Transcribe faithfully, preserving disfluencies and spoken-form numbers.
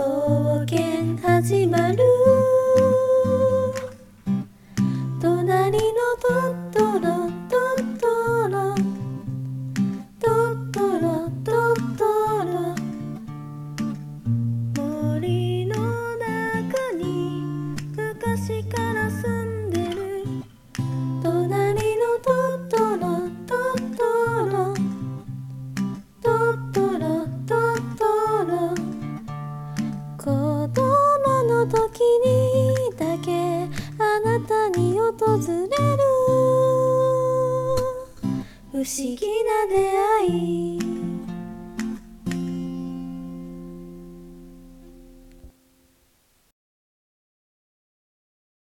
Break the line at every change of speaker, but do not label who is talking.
冒険始まる。隣のトットロトットロトットロトットロ、森の中に昔から住んでる。隣のトットロトットロトットロトットロ、子供の時にだけあなたに訪れる不思議な出会い。